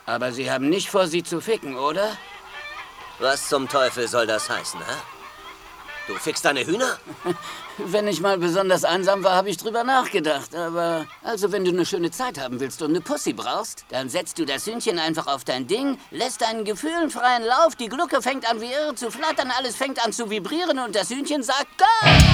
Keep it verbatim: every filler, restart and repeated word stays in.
Aber Sie haben nicht vor, sie zu ficken, oder? Was zum Teufel soll das heißen, hä? Du fickst deine Hühner? Wenn ich mal besonders einsam war, habe ich drüber nachgedacht. Aber also, wenn du eine schöne Zeit haben willst und eine Pussy brauchst, dann setzt du das Hühnchen einfach auf dein Ding, lässt deinen Gefühlen freien Lauf, die Glucke fängt an wie irre zu flattern, alles fängt an zu vibrieren und das Hühnchen sagt Go!